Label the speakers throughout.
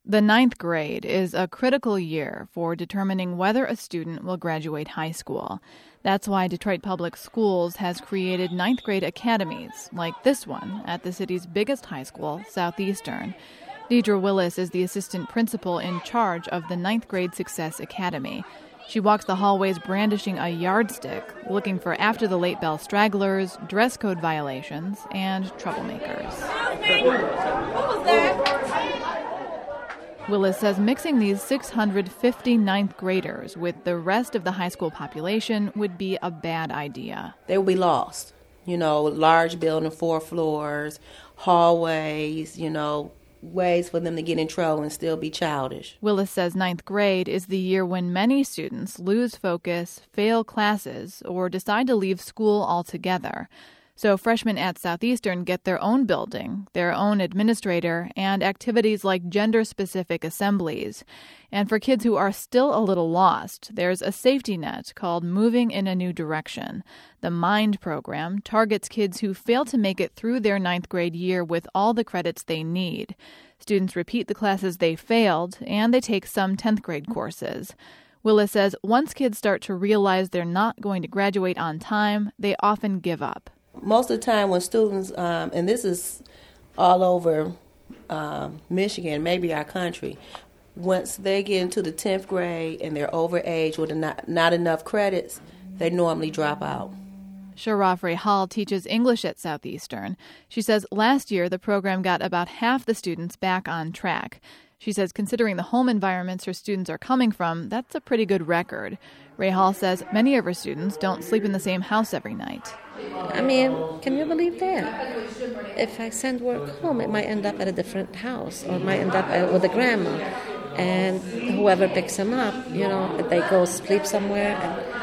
Speaker 1: The ninth grade is a critical year for determining whether a student will graduate high school. That's why Detroit Public Schools has created ninth grade academies, like this one at the city's biggest high school, Southeastern. Deidre Willis is the assistant principal in charge of the ninth grade Success Academy. She walks the hallways brandishing a yardstick, looking for after-the-late-bell stragglers, dress code violations, and troublemakers.
Speaker 2: What was that?
Speaker 1: Willis says mixing these 650 ninth graders with the rest of the high school population would be a bad idea.
Speaker 2: They will be lost. Large building, 4 floors, hallways, ways for them to get in trouble and still be childish.
Speaker 1: Willis says ninth grade is the year when many students lose focus, fail classes, or decide to leave school altogether. So freshmen at Southeastern get their own building, their own administrator, and activities like gender-specific assemblies. And for kids who are still a little lost, there's a safety net called Moving in a New Direction. The MIND program targets kids who fail to make it through their ninth grade year with all the credits they need. Students repeat the classes they failed, and they take some 10th grade courses. Willis says once kids start to realize they're not going to graduate on time, they often give up.
Speaker 2: Most of the time when students, and this is all over Michigan, maybe our country, once they get into the 10th grade and they're over age with not enough credits, they normally drop out.
Speaker 1: Sharafre Hall teaches English at Southeastern. She says last year the program got about half the students back on track. She says considering the home environments her students are coming from, that's a pretty good record. Ray Hall says many of her students don't sleep in the same house every night.
Speaker 3: Can you believe that? If I send work home, it might end up at a different house or might end up with a grandma. And whoever picks them up, they go sleep somewhere.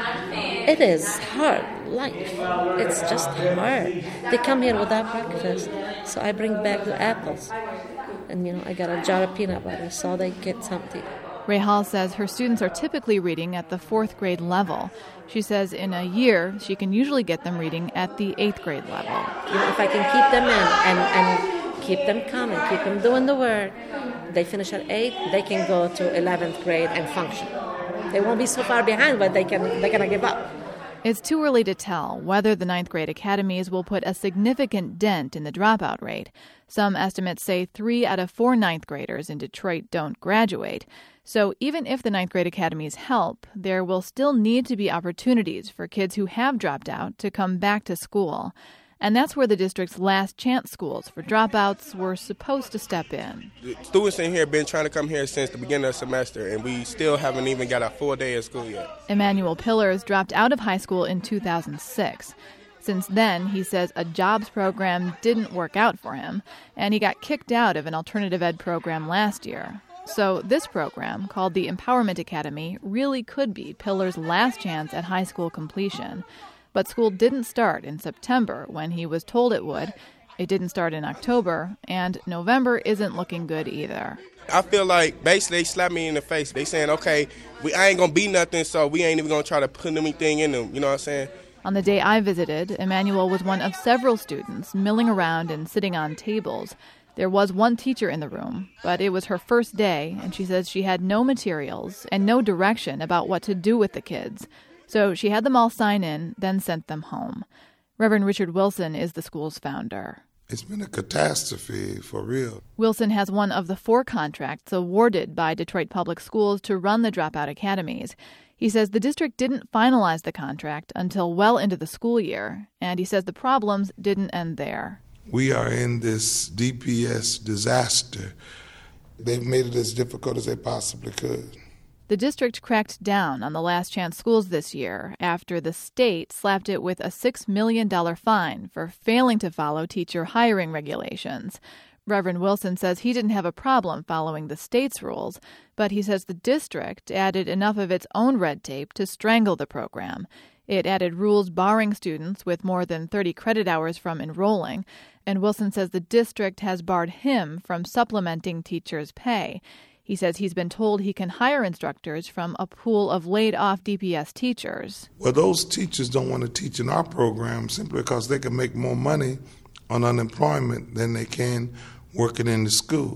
Speaker 3: And it is hard life. It's just hard. They come here without breakfast, so I bring back the apples. And, I got a jar of peanut butter, so they get something.
Speaker 1: Ray Hall says her students are typically reading at the 4th grade level. She says in a year, she can usually get them reading at the 8th grade level.
Speaker 3: If I can keep them in and keep them coming, keep them doing the work, they finish at 8, they can go to 11th grade and function. They won't be so far behind, but they're going to give up.
Speaker 1: It's too early to tell whether the ninth grade academies will put a significant dent in the dropout rate. Some estimates say 3 out of 4 ninth graders in Detroit don't graduate. So even if the ninth grade academies help, there will still need to be opportunities for kids who have dropped out to come back to school. And that's where the district's last chance schools for dropouts were supposed to step in.
Speaker 4: The students in here have been trying to come here since the beginning of the semester, and we still haven't even got a full day of school yet.
Speaker 1: Emmanuel Pillars dropped out of high school in 2006. Since then, he says a jobs program didn't work out for him, and he got kicked out of an alternative ed program last year. So this program, called the Empowerment Academy, really could be Pillars' last chance at high school completion. But school didn't start in September when he was told it would. It didn't start in October, and November isn't looking good either.
Speaker 4: I feel like basically they slapped me in the face. They saying, okay, I ain't going to be nothing, so we ain't even going to try to put anything in them. You know what I'm saying?
Speaker 1: On the day I visited, Emmanuel was one of several students milling around and sitting on tables. There was one teacher in the room, but it was her first day, and she says she had no materials and no direction about what to do with the kids. So she had them all sign in, then sent them home. Reverend Richard Wilson is the school's founder.
Speaker 5: It's been a catastrophe, for real.
Speaker 1: Wilson has one of the 4 contracts awarded by Detroit Public Schools to run the dropout academies. He says the district didn't finalize the contract until well into the school year, and he says the problems didn't end there.
Speaker 5: We are in this DPS disaster. They've made it as difficult as they possibly could.
Speaker 1: The district cracked down on the last chance schools this year after the state slapped it with a $6 million fine for failing to follow teacher hiring regulations. Reverend Wilson says he didn't have a problem following the state's rules, but he says the district added enough of its own red tape to strangle the program. It added rules barring students with more than 30 credit hours from enrolling, and Wilson says the district has barred him from supplementing teachers' pay. He says he's been told he can hire instructors from a pool of laid-off DPS teachers.
Speaker 5: Well, those teachers don't want to teach in our program simply because they can make more money on unemployment than they can working in the school.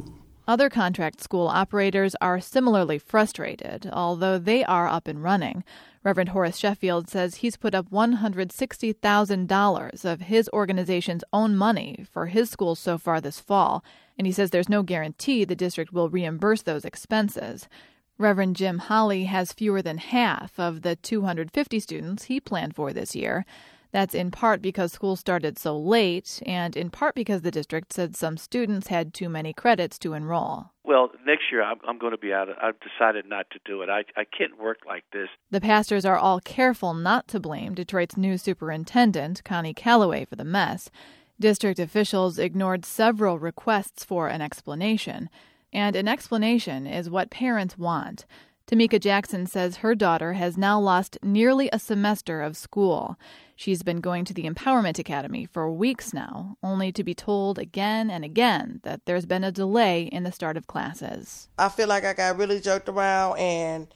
Speaker 1: Other contract school operators are similarly frustrated, although they are up and running. Reverend Horace Sheffield says he's put up $160,000 of his organization's own money for his school so far this fall, and he says there's no guarantee the district will reimburse those expenses. Reverend Jim Holly has fewer than half of the 250 students he planned for this year. That's in part because school started so late, and in part because the district said some students had too many credits to enroll.
Speaker 6: Well, next year I'm going to be out. I've decided not to do it. I can't work like this.
Speaker 1: The pastors are all careful not to blame Detroit's new superintendent, Connie Calloway, for the mess. District officials ignored several requests for an explanation, and an explanation is what parents want. Tamika Jackson says her daughter has now lost nearly a semester of school. She's been going to the Empowerment Academy for weeks now, only to be told again and again that there's been a delay in the start of classes.
Speaker 7: I feel like I got really jerked around, and,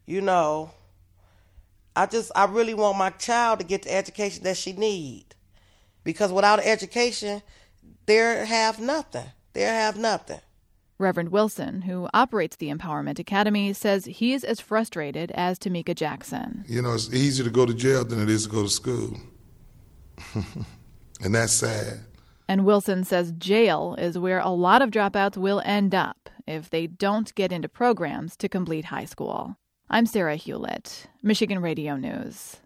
Speaker 7: I really want my child to get the education that she needs. Because without education, they'll have nothing.
Speaker 1: Reverend Wilson, who operates the Empowerment Academy, says he's as frustrated as Tamika Jackson.
Speaker 5: It's easier to go to jail than it is to go to school. And that's sad.
Speaker 1: And Wilson says jail is where a lot of dropouts will end up if they don't get into programs to complete high school. I'm Sarah Hewlett, Michigan Radio News.